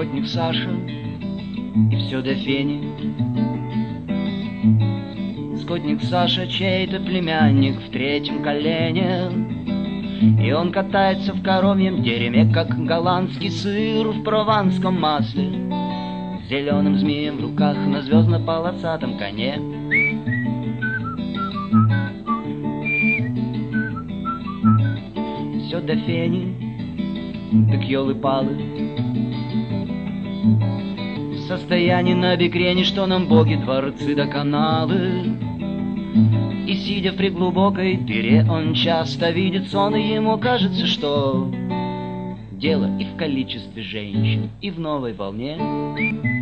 Скотник Саша и все до фени. Скотник Саша чей-то племянник в третьем колене, и он катается в коровьем дерьме, как голландский сыр в прованском масле, с зеленым змеем в руках на звездно-полосатом коне. Все до фени, так елы-палы, в состоянии на бекрень, что нам боги, дворцы да каналы. И сидя в преглубокой дыре, он часто видит сон, и ему кажется, что дело и в количестве женщин, и в новой волне.